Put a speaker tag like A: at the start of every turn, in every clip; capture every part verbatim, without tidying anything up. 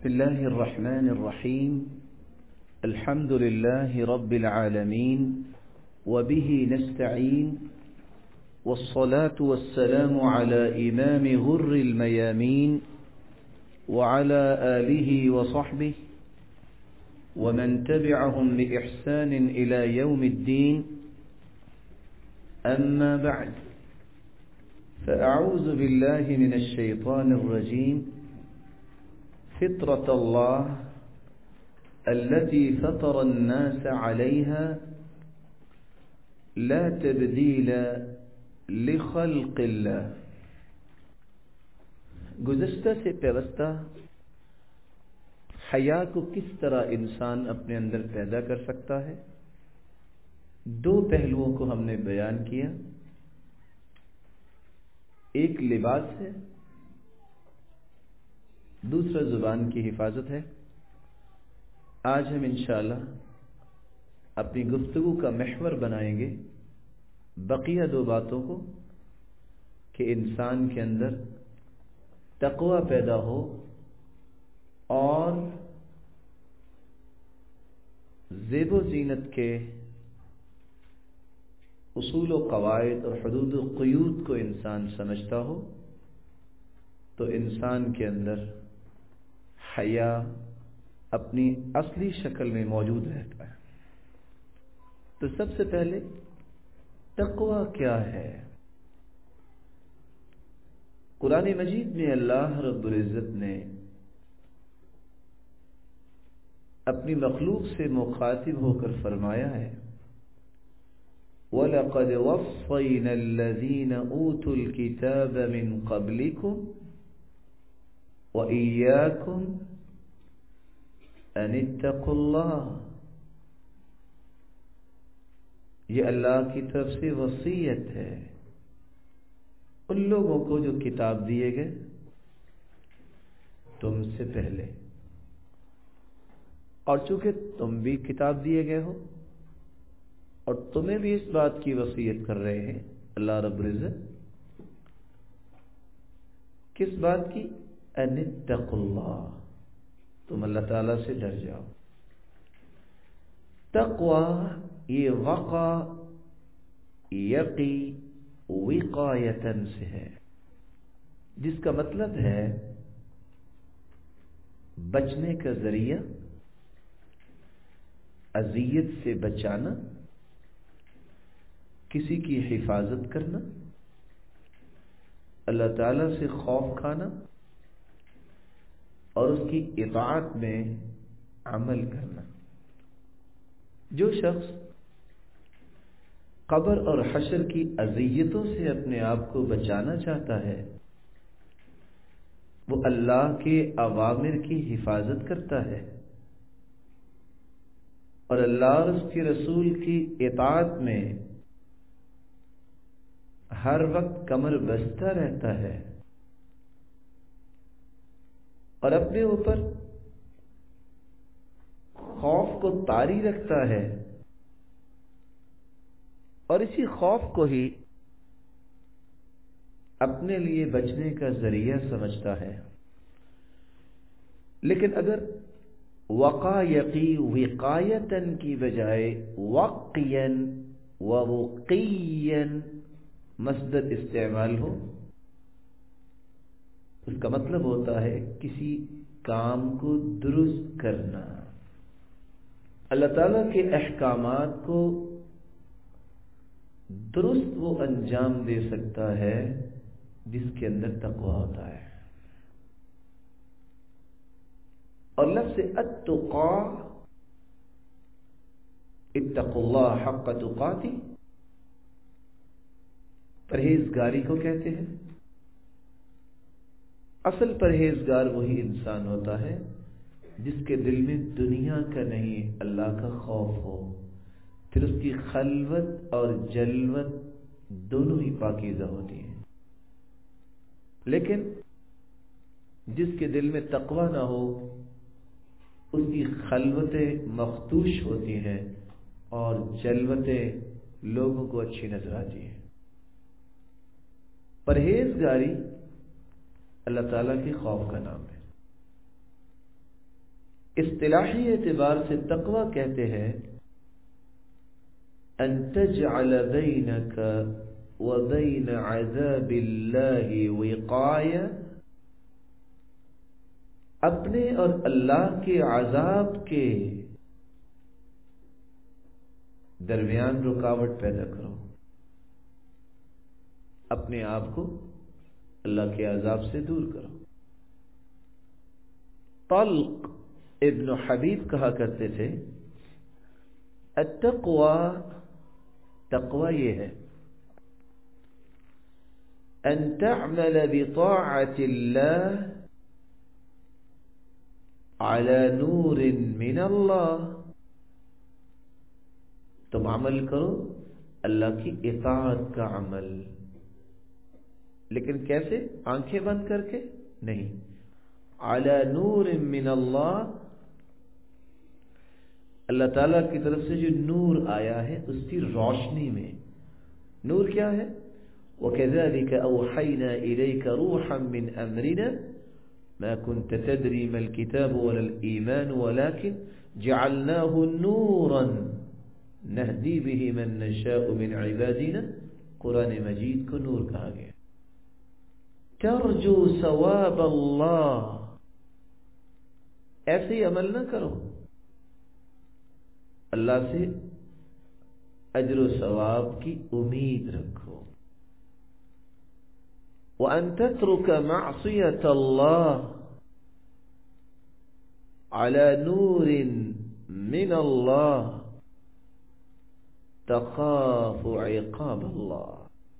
A: بسم الله الرحمن الرحيم الحمد لله رب العالمين وبه نستعين والصلاة والسلام على إمام غر الميامين وعلى آله وصحبه ومن تبعهم بإحسان إلى يوم الدين أما بعد فأعوذ بالله من الشيطان الرجيم فطرة الله التي فطر الناس عليها لا تبديل لخلق الله. گزشتہ سے پیوستہ حیا کو کس طرح انسان اپنے اندر پیدا کر سکتا ہے، دو پہلوؤں کو ہم نے بیان کیا. ایک لباس ہے، دوسرا زبان کی حفاظت ہے. آج ہم انشاءاللہ اپنی گفتگو کا محور بنائیں گے بقیہ دو باتوں کو، کہ انسان کے اندر تقوی پیدا ہو اور زیب و زینت کے اصول و قواعد اور حدود و قیود کو انسان سمجھتا ہو تو انسان کے اندر حیا اپنی اصلی شکل میں موجود رہتا ہے. تو سب سے پہلے تقوی کیا ہے؟ قرآن مجید میں اللہ رب العزت نے اپنی مخلوق سے مخاطب ہو کر فرمایا ہے وَلَقَدْ وَصَّيْنَا الَّذِينَ أُوتُوا الْكِتَابَ مِنْ قَبْلِكُمْ وَإِيَّاكُمْ أَنِ اتَّقُوا اللَّهَ. یہ اللہ کی طرف سے وصیت ہے ان لوگوں کو جو کتاب دیے گئے تم سے پہلے، اور چونکہ تم بھی کتاب دیے گئے ہو اور تمہیں بھی اس بات کی وصیت کر رہے ہیں اللہ رب العزت. کس بات کی؟ ان اتقوا اللہ، تم اللہ تعالی سے ڈر جاؤ. تقوی یہ وقع یقی وقایتن سے ہے، جس کا مطلب ہے بچنے کا ذریعہ، اذیت سے بچانا، کسی کی حفاظت کرنا، اللہ تعالی سے خوف کھانا اور اس کی اطاعت میں عمل کرنا. جو شخص قبر اور حشر کی اذیتوں سے اپنے آپ کو بچانا چاہتا ہے وہ اللہ کے اوامر کی حفاظت کرتا ہے اور اللہ اور اس کے رسول کی اطاعت میں ہر وقت کمر بستہ رہتا ہے اور اپنے اوپر خوف کو طاری رکھتا ہے اور اسی خوف کو ہی اپنے لیے بچنے کا ذریعہ سمجھتا ہے. لیکن اگر وقا یقی وقایتن کی بجائے وقین و وقین مصدر استعمال ہو، اس کا مطلب ہوتا ہے کسی کام کو درست کرنا. اللہ تعالیٰ کے احکامات کو درست وہ انجام دے سکتا ہے جس کے اندر تقوی ہوتا ہے. اور لفظ اتقا، اتقوا اللہ حق تقاتی، پرہیزگاری کو کہتے ہیں. اصل پرہیزگار وہی انسان ہوتا ہے جس کے دل میں دنیا کا نہیں اللہ کا خوف ہو، پھر اس کی خلوت اور جلوت دونوں ہی پاکیزہ ہوتی ہیں. لیکن جس کے دل میں تقوی نہ ہو اس کی خلوتیں مختوش ہوتی ہیں اور جلوتیں لوگوں کو اچھی نظر آتی ہیں. پرہیزگاری اللہ تعالیٰ کے خوف کا نام ہے. اصطلاحی اعتبار سے تقوی کہتے ہیں ان تجعل بینک وبین عذاب اللہ وقایہ، اپنے اور اللہ کے عذاب کے درمیان رکاوٹ پیدا کرو، اپنے آپ کو اللہ کے عذاب سے دور کرو۔ طلق ابن حبیب کہا کرتے تھے التقوی، تقوی یہ ہے ان تعمل بطاعت اللہ على نور من اللہ، تم عمل کرو اللہ کی اطاعت کا عمل، لیکن کیسے؟ آنکھیں بند کر کے نہیں، علی نور من اللہ، اللہ تعالیٰ کی طرف سے جو نور آیا ہے اس کی روشنی میں۔ نور کیا ہے؟ وَكَذَلِكَ أَوْحَيْنَا إِلَيْكَ رُوحًا مِّنْ أَمْرِنَا مَا كُنْتَ تَدْرِي مَا الْكِتَابُ وَلَا الْإِيمَانُ وَلَكِنْ جَعَلْنَاهُ نُورًا نَهْدِي بِهِ مَن نَّشَاءُ مِنْ عِبَادِنَا، قرآن مجید کو نور کہا گیا۔ ترجو ثواب اللہ، ایسے ہی عمل نہ کرو، اللہ سے اجر و ثواب کی امید رکھو۔ وَأَن تَتْرُكَ مَعْصِيَةَ اللَّهِ عَلَى نُورٍ مِّنَ اللَّهِ تَخَافُ عِقَابَ اللَّهِ،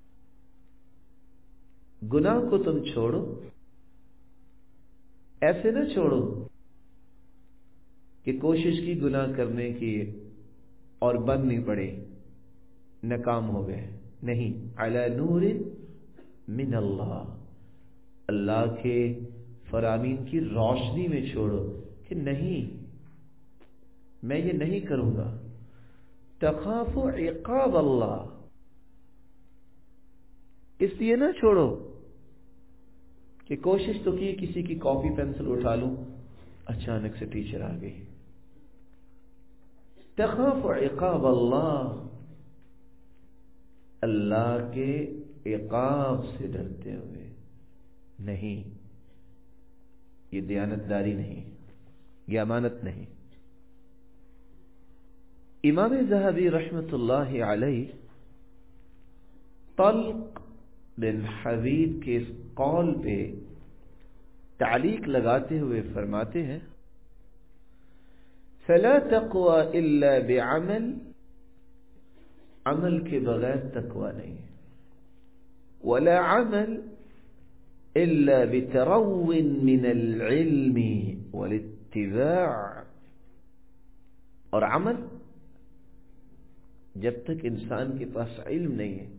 A: گناہ کو تم چھوڑو، ایسے نہ چھوڑو کہ کوشش کی گناہ کرنے کی اور بند نہیں پڑے، ناکام ہو گئے، نہیں، علی نور من اللہ، اللہ کے فرامین کی روشنی میں چھوڑو کہ نہیں میں یہ نہیں کروں گا۔ تخاف عقاب اللہ، اس لیے نہ چھوڑو کہ کوشش تو کی کسی کی کاپی پینسل اٹھا لوں، اچانک سے ٹیچر آ گئی۔ تخاف عقاب اللہ، اللہ کے عقاب سے ڈرتے ہوئے، نہیں، یہ دیانتداری نہیں، یہ امانت نہیں۔ امام ذہبی رحمۃ اللہ علیہ طلق بن حبیب کے اس قول پہ تعلیق لگاتے ہوئے فرماتے ہیں فلا تقوى الا بعمل، عمل کے بغیر تقوی نہیں، ولا عمل الا بترو من العلم والاتباع، اور عمل جب تک انسان کے پاس علم نہیں ہے،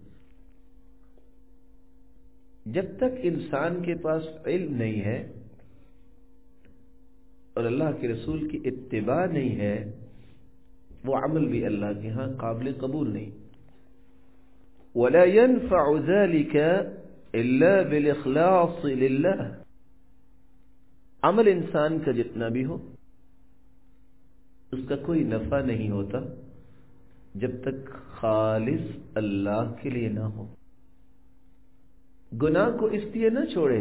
A: جب تک انسان کے پاس علم نہیں ہے اور اللہ کے رسول کی اتباع نہیں ہے، وہ عمل بھی اللہ کے ہاں قابل قبول نہیں۔ وَلَا يَنْفَعُ ذَلِكَ إِلَّا بِالْإِخْلَاصِ لِلَّهِ، عمل انسان کا جتنا بھی ہو اس کا کوئی نفع نہیں ہوتا جب تک خالص اللہ کے لیے نہ ہو۔ گناہ کو اس لیے نہ چھوڑے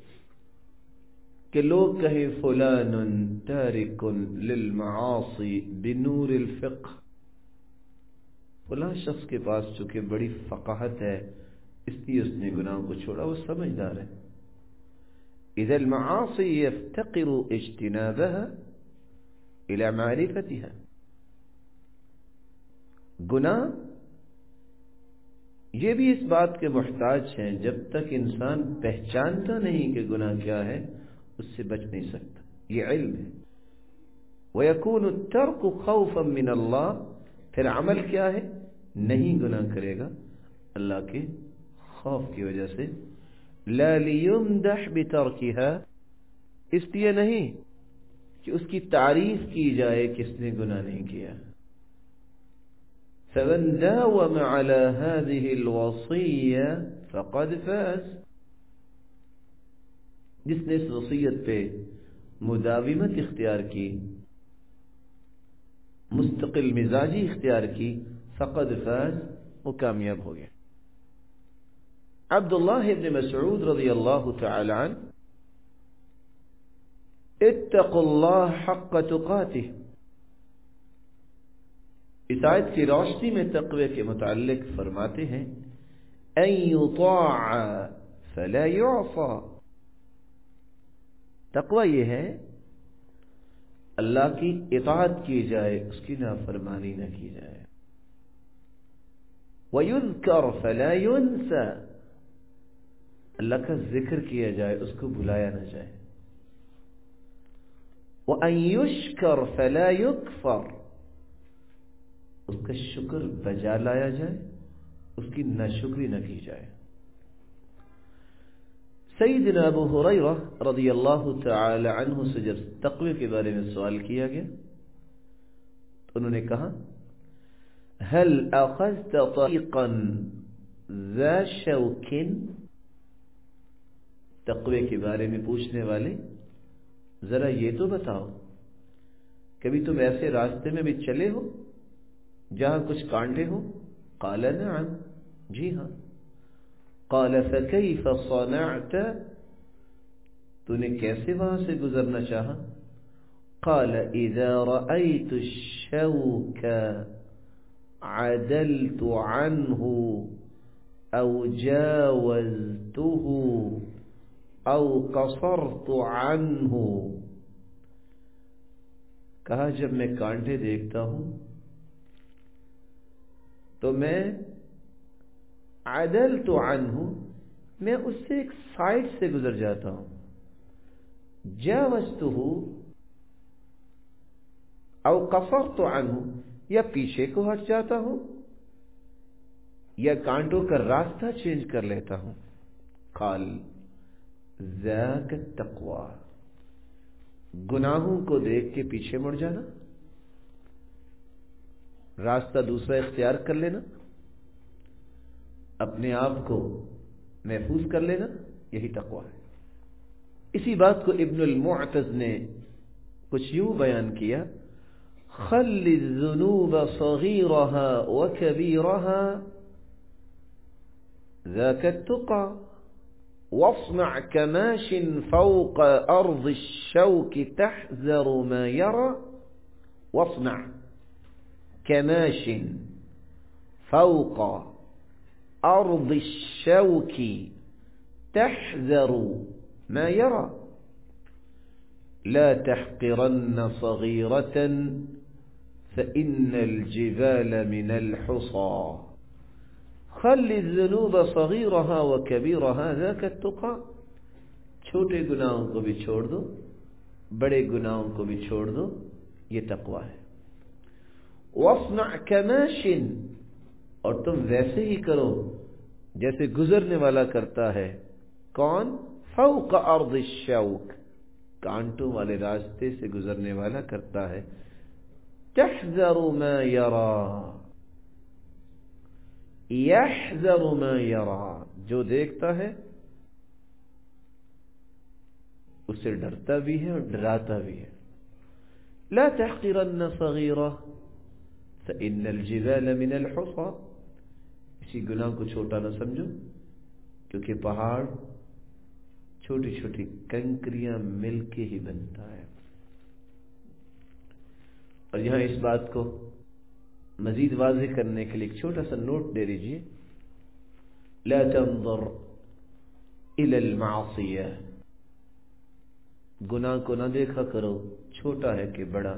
A: کہ لوگ کہیں فلان تارک للمعاصی بنور الفقہ، فلاں شخص کے پاس چونکہ بڑی فقاہت ہے اس لیے اس نے گناہوں کو چھوڑا، وہ سمجھدار ہے۔ اذا المعاصی يفتقر اجتنابها الى معرفتها، گناہ یہ بھی اس بات کے محتاج ہیں جب تک انسان پہچانتا نہیں کہ گناہ کیا ہے اس سے بچ نہیں سکتا، یہ علم ہے۔ وَيَكُونُ التَّرْكُ خَوْفًا مِّنَ اللَّهِ، پھر عمل کیا ہے؟ نہیں گناہ کرے گا اللہ کے خوف کی وجہ سے۔ لَا لِيُمْدَحْ بِتَرْكِهَا، اس لیے نہیں کہ اس کی تعریف کی جائے کہ اس نے گناہ نہیں کیا۔ فَمَنْ دَاوَمَ عَلَى هَذِهِ الْوَصِيَّةِ فَقَدْ فَازَ، جس نے اس وصیت پہ مداومت اختیار کی مستقل مزاجی اختیار کی فقد فاز، وہ کامیاب ہو گیا۔ عبداللہ ابن مسعود رضی اللہ تعالی عنہ، اتقوا اللہ حق تقاتہ، اس آیت کی روشنی میں تقوی کے متعلق فرماتے ہیں ان یطاع فلا یعصى، تقوی یہ ہے اللہ کی اطاعت کی جائے، اس کی نافرمانی نہ کی جائے۔ وَيُذْكَرْ فَلَا يُنْسَى، اللہ کا ذکر کیا جائے، اس کو بھلایا نہ جائے۔ وَأَن يُشْكَرْ فَلَا يُكْفَرْ، اس کا شکر بجا لایا جائے، اس کی ناشکری نہ کی جائے۔ سیدنا ابو ہریرہ رضی اللہ تعالی عنہ سے جب تقوی کے بارے میں سوال کیا گیا تو انہوں نے کہا هل اخذت طریقا ذا شوک، تقوی کے بارے میں پوچھنے والے ذرا یہ تو بتاؤ کبھی تم ایسے راستے میں بھی چلے ہو جہاں کچھ کانٹے ہو؟ قال نعم، جی ہاں۔ قال فكيف صنعت، تو نے کیسے وہاں سے گزرنا چاہا؟ قال اذا رأيت الشوك عدلت عنه او جاوزته او قصرت عنه، کہا جب میں کانٹے دیکھتا ہوں تو میں عدلت عنہ، میں اس سے ایک سائڈ سے گزر جاتا ہوں، جاوزتہ او قصرت عنہ، یا پیچھے کو ہٹ جاتا ہوں یا کانٹوں کا راستہ چینج کر لیتا ہوں۔ قال ذاک التقوی، گناہوں کو دیکھ کے پیچھے مڑ جانا، راستہ دوسرا اختیار کر لینا، اپنے آپ کو محفوظ کر لینا، یہی تقوی ہے۔ اسی بات کو ابن المعتز نے کچھ یوں بیان کیا، خل الذنوب صغيرها وكبيرها ذاك التقى واصنع كماش فوق أرض الشوك تحذر ما يرى، واصنع كماش فوق أرض الشوك تحذر ما يرى، لا تحقرن صغيرة فإن الجبال من الحصى، خل الذنوب صغيرها وكبيرها ذاك التقى، چھوٹے گناہوں کو بھی چھوڑ دو، بڑے گناہوں کو بھی چھوڑ دو، یہ تقوی ہے۔ واصنع كماش، اور تم ویسے ہی کرو جیسے گزرنے والا کرتا ہے، کون؟ فوق ارض الشوک، کانٹوں والے راستے سے گزرنے والا کرتا ہے، تحذر ما یرا، یحذر ما یرا، جو دیکھتا ہے اسے ڈرتا بھی ہے اور ڈراتا بھی ہے۔ لا تحقرن صغیرہ فإن الجبال من الحصى، اسی گناہ کو چھوٹا نہ سمجھو کیونکہ پہاڑ چھوٹی چھوٹی کنکریاں مل کے ہی بنتا ہے۔ اور یہاں اس بات کو مزید واضح کرنے کے لیے ایک چھوٹا سا نوٹ دے دیجیے، لا تنظر الى المعصیہ، گناہ کو نہ دیکھا کرو چھوٹا ہے کہ بڑا،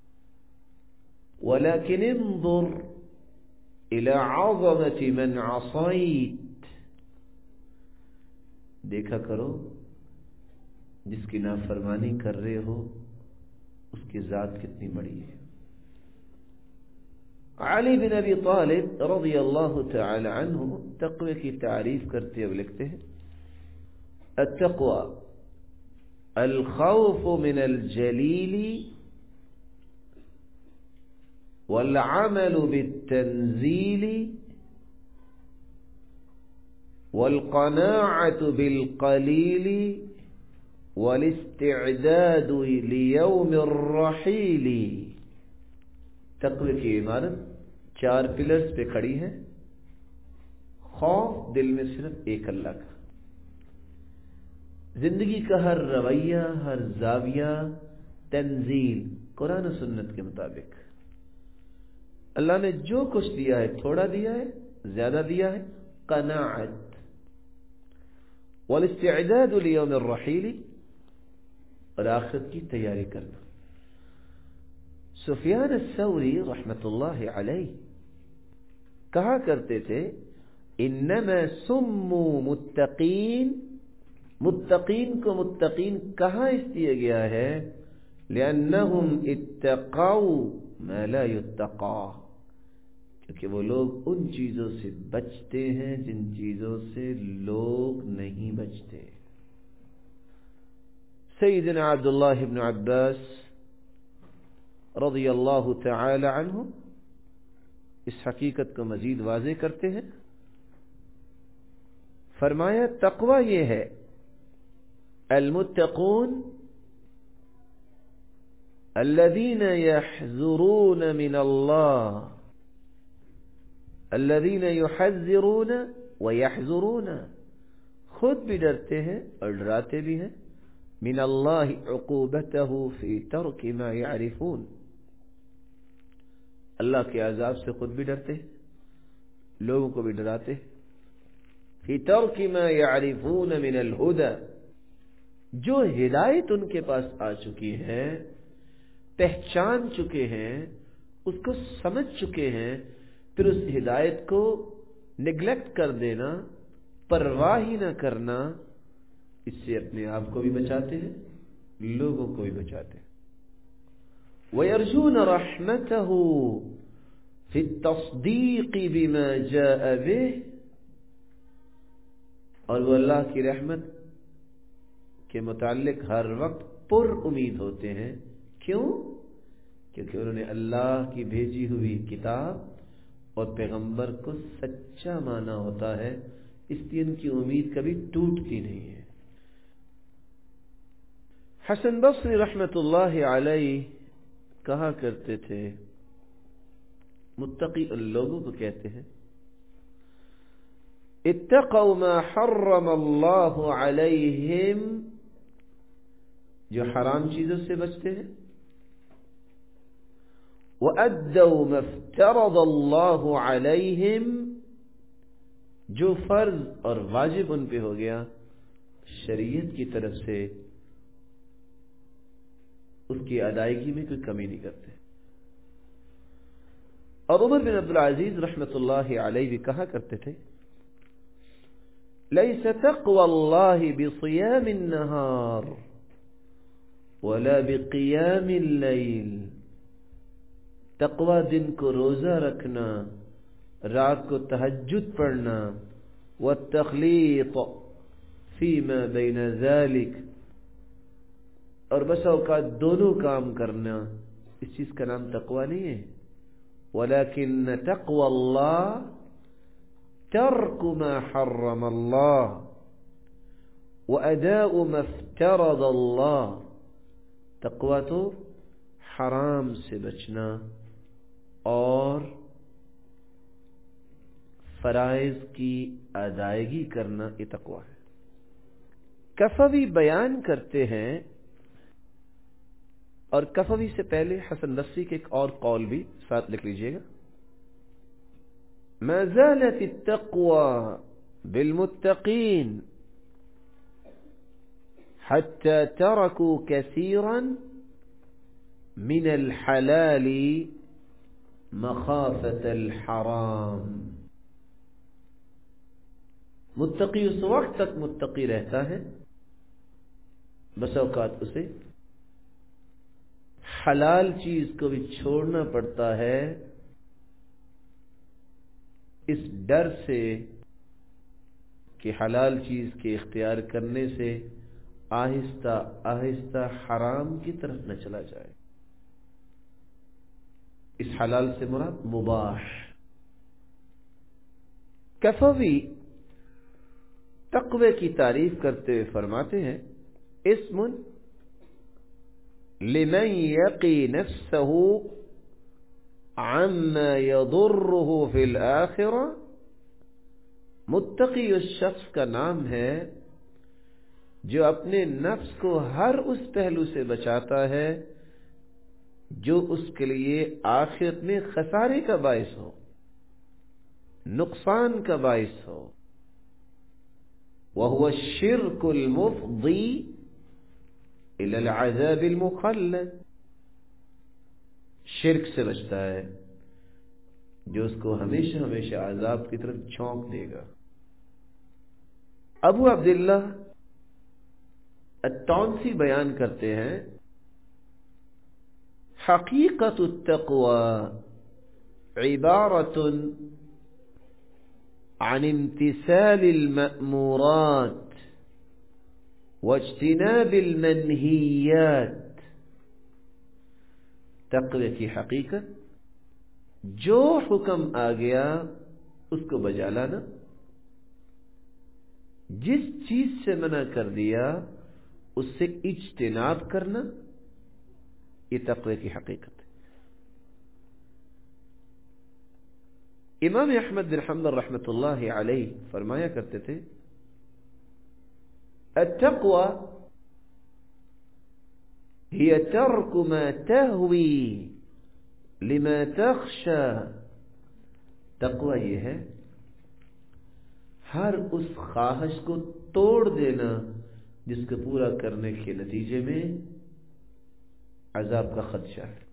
A: ولكن انظر الى عظمة من عصيت، دیکھا کرو جس کی نافرمانی کر رہے ہو اس کی ذات کتنی بڑی ہے۔ علی بن ابی طالب رضی اللہ تعالی عنہ تقوی کی تعریف کرتے ہوئے لکھتے ہیں، التقوی الخوف من الجلیل والعمل بالتنزیل والقناعة بالقلیل والاستعداد لیوم الرحیل۔ تقوی کی عمارت چار پلرز پہ کھڑی ہے. خوف دل میں صرف ایک اللہ کا. زندگی کا ہر رویہ، ہر زاویہ تنزیل قرآن و سنت کے مطابق. اللہ نے جو کچھ دیا ہے، تھوڑا دیا ہے، زیادہ دیا ہے. قناعت والاستعداد لیوم الرحیل، اور آخرت کی تیاری کرنا. سفیان الثوری رحمت اللہ علیہ کہا کرتے تھے انما سموا متقین، متقین کو متقین کہا اس لیے گیا ہے لأنہم اتقوا ما لا یتقا، کیونکہ وہ لوگ ان چیزوں سے بچتے ہیں جن چیزوں سے لوگ نہیں بچتے. سیدنا عبداللہ بن عباس رضی اللہ تعالی عنہ اس حقیقت کو مزید واضح کرتے ہیں. فرمایا تقوی یہ ہے المتقون الذين يحذرون من الله، الذين يحذرون ويحذرون، خود بھی ڈرتے ہیں اور ڈراتے بھی ہیں. من اللہ عقوبته في ترك ما يعرفون، اللہ کے عذاب سے خود بھی ڈرتے ہیں، لوگوں کو بھی ڈراتے ہیں. فی ترک ما یعرفون من الہدی، جو ہدایت ان کے پاس آ چکی ہے، پہچان چکے ہیں، اس کو سمجھ چکے ہیں، پھر اس ہدایت کو نگلیکٹ کر دینا، پرواہ ہی نہ کرنا، اس سے اپنے آپ کو بھی بچاتے ہیں، لوگوں کو بھی بچاتے ہیں. وَيَرْجُونَ رَحْمَتَهُ فِي التَّصْدِيقِ بِمَا جَاءَ بِهِ، اور وہ اللہ کی رحمت کے متعلق ہر وقت پر امید ہوتے ہیں. کیوں؟ کیونکہ انہوں نے اللہ کی بھیجی ہوئی کتاب اور پیغمبر کو سچا مانا ہوتا ہے، اس لیے ان کی امید کبھی ٹوٹتی نہیں ہے. حسن بصری رحمت اللہ علیہ کہا کرتے تھے، متقی ان لوگوں کو کہتے ہیں اتقوا ما حرم اللہ علیہم، جو حرام چیزوں سے بچتے ہیں. وَأَدَّوْا مَا افْتَرَضَ اللَّهُ عَلَيْهِمْ، جو فرض اور واجب ان پہ ہو گیا شریعت کی طرف سے اس کی ادائیگی میں کوئی کمی نہیں کرتے. اور عمر بن عبدالعزیز رحمت اللہ علیہ بھی کہا کرتے تھے لَيْسَ تَقْوَى اللَّهِ بِصِيَامِ النَّهَارِ وَلَا بِقِيَامِ اللَّيْلِ، تقوی دن کو روزہ رکھنا، رات کو تہجد پڑھنا، وَالتَّخْلِيطُ فِيمَا بَيْنَ ذَلِكَ، اور بس اوقات دونوں کام کرنا، اس چیز کا نام تقوی نہیں ہے. وَلَكِنَّ تَقْوَى اللَّهِ تَرْكُ مَا حَرَّمَ اللَّهُ وَأَدَاءُ مَا افْتَرَضَ اللَّهُ، تقوی تو حرام سے بچنا اور فرائض کی ادائیگی کرنا، یہ تقوی ہے. کفوی بیان کرتے ہیں، اور کفوی سے پہلے حسن بصری کے ایک اور قول بھی ساتھ لکھ لیجئے گا. ما زالت التقوى بالمتقين حتى تركوا كثيرا من الحلال مخافة الحرام، متقی اس وقت تک متقی رہتا ہے بس اوقات اسے حلال چیز کو بھی چھوڑنا پڑتا ہے اس ڈر سے کہ حلال چیز کے اختیار کرنے سے آہستہ آہستہ حرام کی طرف نہ چلا جائے. اس حلال سے مراد مباح. کفوی تقوی کی تعریف کرتے ہوئے فرماتے ہیں اسم لمن یقی نفسه عما يضره في الآخرة، متقی اس شخص کا نام ہے جو اپنے نفس کو ہر اس پہلو سے بچاتا ہے جو اس کے لیے آخرت میں خسارے کا باعث ہو، نقصان کا باعث ہو۔ وهو الشرك المفضي إلى العذاب المخلد، شرک سے بچتا ہے جو اس کو ہمیشہ ہمیشہ عذاب کی طرف جھونک دے گا۔ ابو عبداللہ التونسی بیان کرتے ہیں، حقیقت التقوى عبارة عن امتثال المأمورات واجتناب المنہیات۔ تقوی کی حقیقت جو حکم آ گیا اس کو بجا لانا، جس چیز سے منع کر دیا اس سے اجتناب کرنا، یہ تقوی کی حقیقت ہے۔ امام احمد بن حنبل رحمۃ اللہ علیہ فرمایا کرتے تھے، التقوى هي ترك ما تهوي لما تخشى۔ تقوی یہ ہے ہر اس خواہش کو توڑ دینا جس کو پورا کرنے کے نتیجے میں عذاب کا خدشہ ہے۔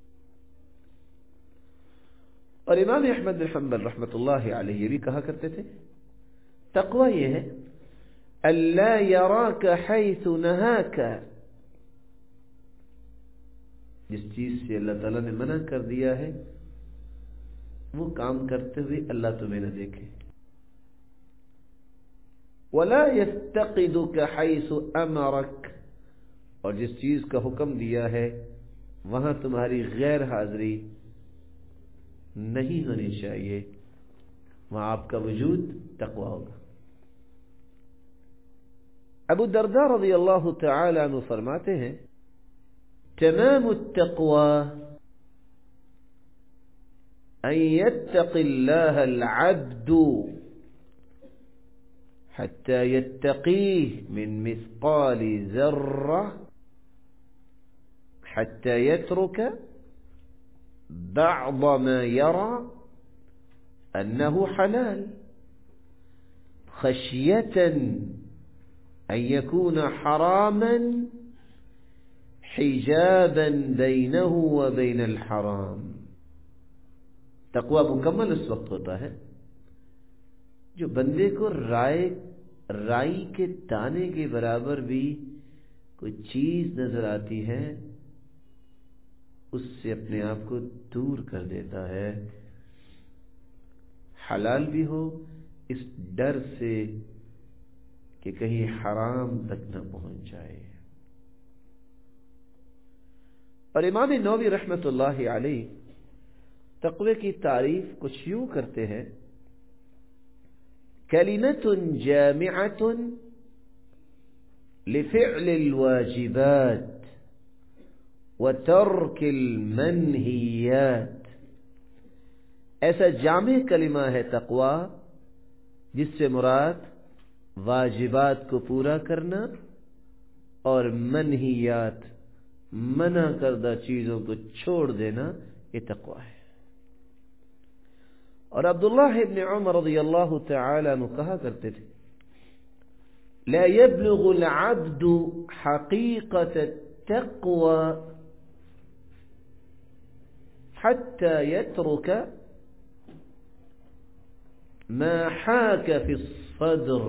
A: اور امام احمد بن حنبل رحمۃ اللہ علیہ یہ بھی کہا کرتے تھے، تقوی یہ ہے الا یراک حیث نہاک، جس چیز سے اللہ تعالیٰ نے منع کر دیا ہے وہ کام کرتے ہوئے اللہ تمہیں نہ دیکھے۔ ولا یفتقدک حیث امرک، اور جس چیز کا حکم دیا ہے وہاں تمہاری غیر حاضری نہیں ہونی چاہیے، وہاں آپ کا وجود تقوی ہوگا۔ ابو الدرداء رضی اللہ تعالی عنہ فرماتے ہیں، تمام التقوى ان يتق الله العبد حتى يتقيه من مثقال ذرة، حتى يترك بعض ما يرى أنه حلال خشية أن يكون حراما حجابا بينه وبين الحرام۔ تقوی مکمل اس وقت ہوتا ہے جو بندے کو رائے رائی کے دانے کے برابر بھی کوئی چیز نظر آتی ہے اس سے اپنے آپ کو دور کر دیتا ہے، حلال بھی ہو اس ڈر سے کہ کہیں حرام تک نہ پہنچ جائے۔ اور امام نووی رحمۃ اللہ علیہ تقوی کی تعریف کچھ یوں کرتے ہیں، کلمۃ جامعۃ لفعل الواجبات وترک المنہیات۔ ایسا جامع کلمہ ہے تقوی جس سے مراد واجبات کو پورا کرنا اور منہیات منع کردہ چیزوں کو چھوڑ دینا، یہ تقوی ہے۔ اور عبداللہ ابن عمر رضی اللہ تعالی عنہ کہا کرتے تھے، لا يبلغ العبد حقیقت التقوى حتى يترك ما حاك في الصدر۔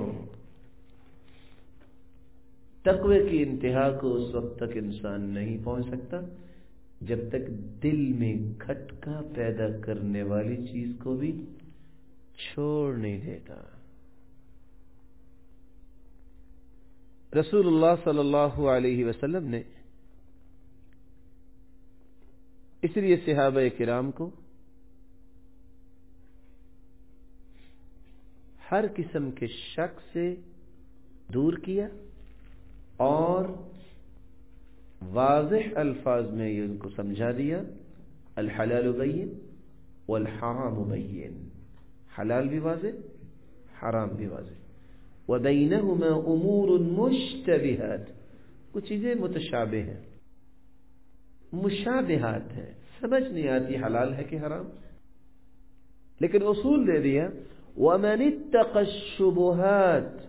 A: تقوی کی انتہا کو اس وقت تک انسان نہیں پہنچ سکتا جب تک دل میں کھٹکا پیدا کرنے والی چیز کو بھی چھوڑ نہیں دیتا۔ رسول اللہ صلی اللہ علیہ وسلم نے اس لیے صحابہ کرام کو ہر قسم کے شک سے دور کیا اور واضح الفاظ میں یہ ان کو سمجھا دیا، الحلال بین والحرام بین، حلال بھی واضح، حرام بھی واضح، وبینہما امور مشتبہات، کچھ چیزیں متشابہ ہیں، مشابہات ہیں، سمجھ نہیں آتی حلال ہے کہ حرام، لیکن اصول دے دیا وَمَنِ اتَّقَى الشُّبُهَاتِ،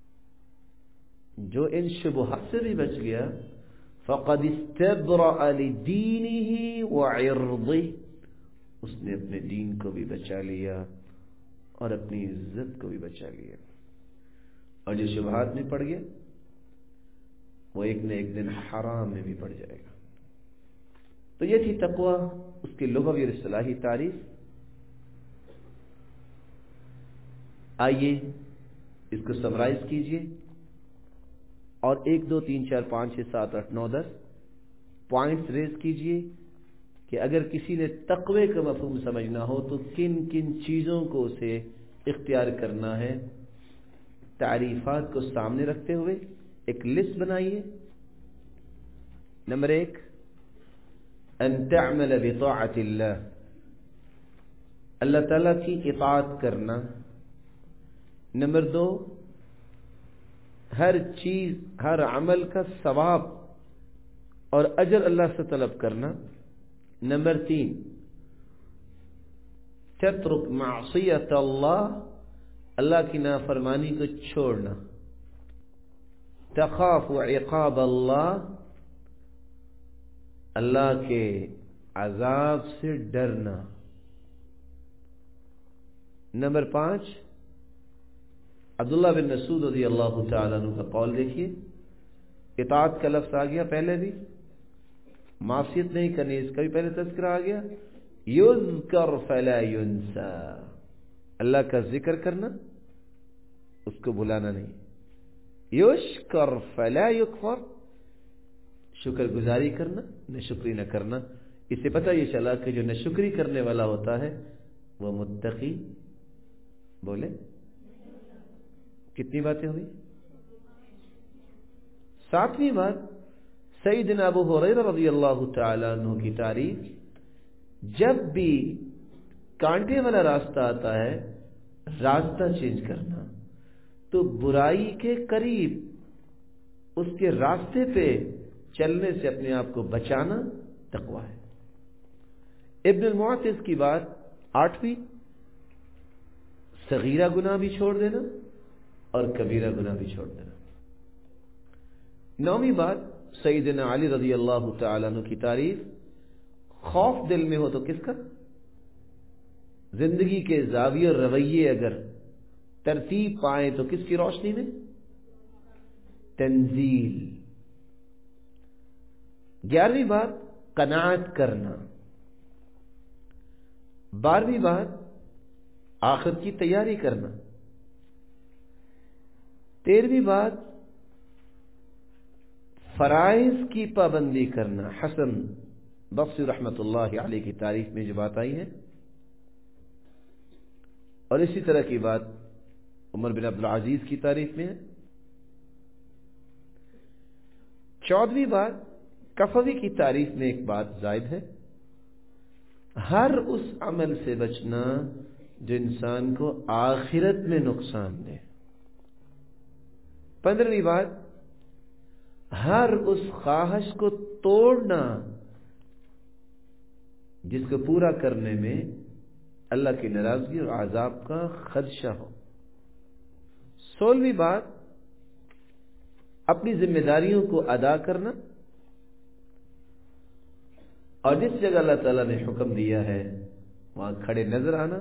A: جو ان شبہات سے بھی بچ گیا، فَقَدْ اسْتَبْرَأَ لِدِينِهِ وَعِرْضِهِ، اس نے اپنے دین کو بھی بچا لیا اور اپنی عزت کو بھی بچا لیا، اور جو شبہات میں پڑ گیا وہ ایک نہ ایک دن حرام میں بھی پڑ جائے گا۔ تو یہ تھی تقوی، اس کی لغوی اور اصطلاحی تعریف۔ آئیے اس کو سمرائز کیجئے اور ایک دو تین چار پانچ چھ سات آٹھ نو دس پوائنٹس ریز کیجئے کہ اگر کسی نے تقوی کا مفہوم سمجھنا ہو تو کن کن چیزوں کو اسے اختیار کرنا ہے۔ تعریفات کو سامنے رکھتے ہوئے ایک لسٹ بنائیے۔ نمبر ایک، ان تعمل بطاعت اللہ، اللہ تعالیٰ کی اطاعت کرنا۔ نمبر دو، ہر چیز ہر عمل کا ثواب اور اجر اللہ سے طلب کرنا۔ نمبر تین، تترک معصیت اللہ، اللہ کی نافرمانی کو چھوڑنا۔ تخاف عقاب اللہ، اللہ کے عذاب سے ڈرنا۔ نمبر پانچ، عبداللہ بن مسعود رضی اللہ تعالیٰ عنہ کا قول دیکھیے، اطاعت کا لفظ آ گیا پہلے بھی، معصیت نہیں کرنی اس کا بھی پہلے تذکرہ آ گیا۔ یذکر فلا ینسا، اللہ کا ذکر کرنا، اس کو بھلانا نہیں۔ یشکر فلا یکفر، شکر گزاری کرنا، نہ شکری نہ کرنا۔ اس سے پتہ یہ چلا کہ جو نہ شکری کرنے والا ہوتا ہے وہ متقی۔ بولے کتنی باتیں ہوئی؟ ساتویں بات، سیدنا ابو ہریرہ رضی اللہ تعالی عنہ کی تعریف، جب بھی کانٹے والا راستہ آتا ہے راستہ چینج کرنا، تو برائی کے قریب اس کے راستے پہ چلنے سے اپنے آپ کو بچانا تقویٰ ہے۔ ابن المعتز کی بات آٹھویں، صغیرہ گناہ بھی چھوڑ دینا اور کبیرہ گناہ بھی چھوڑ دینا۔ نویں بات، سیدنا علی رضی اللہ تعالیٰ عنہ کی تعریف، خوف دل میں ہو تو کس کا؟ زندگی کے زاویے اور رویے اگر ترتیب پائیں تو کس کی روشنی میں؟ تنزیل۔ گیارہویں بات، قناعت کرنا۔ بارہویں بات، آخرت کی تیاری کرنا۔ تیرہویں بات، فرائض کی پابندی کرنا۔ حسن بصری رحمت اللہ علیہ کی تعریف میں جو بات آئی ہے، اور اسی طرح کی بات عمر بن عبدالعزیز کی تعریف میں ہے۔ چودہویں بات، کفوی کی تعریف میں ایک بات زائد ہے، ہر اس عمل سے بچنا جو انسان کو آخرت میں نقصان دے۔ پندرہویں بات، ہر اس خواہش کو توڑنا جس کو پورا کرنے میں اللہ کی ناراضگی اور عذاب کا خدشہ ہو۔ سولہویں بات، اپنی ذمہ داریوں کو ادا کرنا اور جس جگہ اللہ تعالیٰ نے حکم دیا ہے وہاں کھڑے نظر آنا،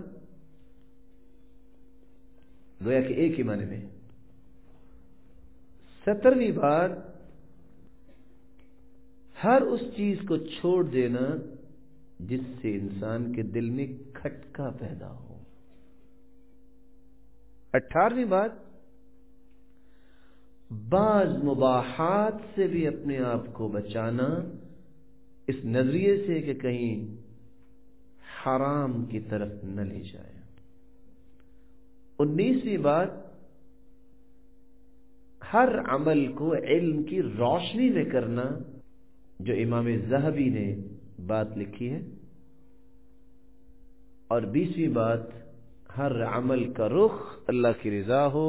A: گویا کہ ایک ہی معنی میں۔ سترویں بات، ہر اس چیز کو چھوڑ دینا جس سے انسان کے دل میں کھٹکا پیدا ہو۔ اٹھارہویں بات، بعض مباحات سے بھی اپنے آپ کو بچانا اس نظریے سے کہ کہیں حرام کی طرف نہ لے جائے۔ انیسویں بات، ہر عمل کو علم کی روشنی میں کرنا، جو امام ذہبی نے بات لکھی ہے اور بیسویں بات، ہر عمل کا رخ اللہ کی رضا ہو،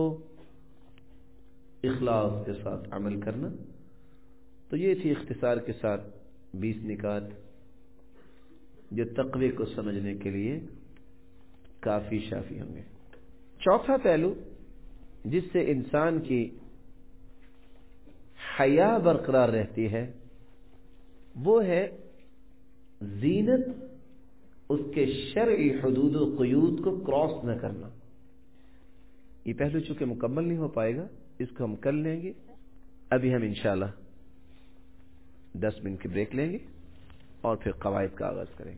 A: اخلاص کے ساتھ عمل کرنا۔ تو یہ تھی اختصار کے ساتھ بیس نکات جو تقوی کو سمجھنے کے لیے کافی شافی ہوں گے۔ چوتھا پہلو جس سے انسان کی حیا برقرار رہتی ہے وہ ہے زینت، اس کے شرعی حدود و قیود کو کراس نہ کرنا۔ یہ پہلو چونکہ مکمل نہیں ہو پائے گا، اس کو ہم کر لیں گے۔ ابھی ہم انشاءاللہ دس منٹ کی بریک لیں گے اور پھر قواعد کا آغاز کریں گے۔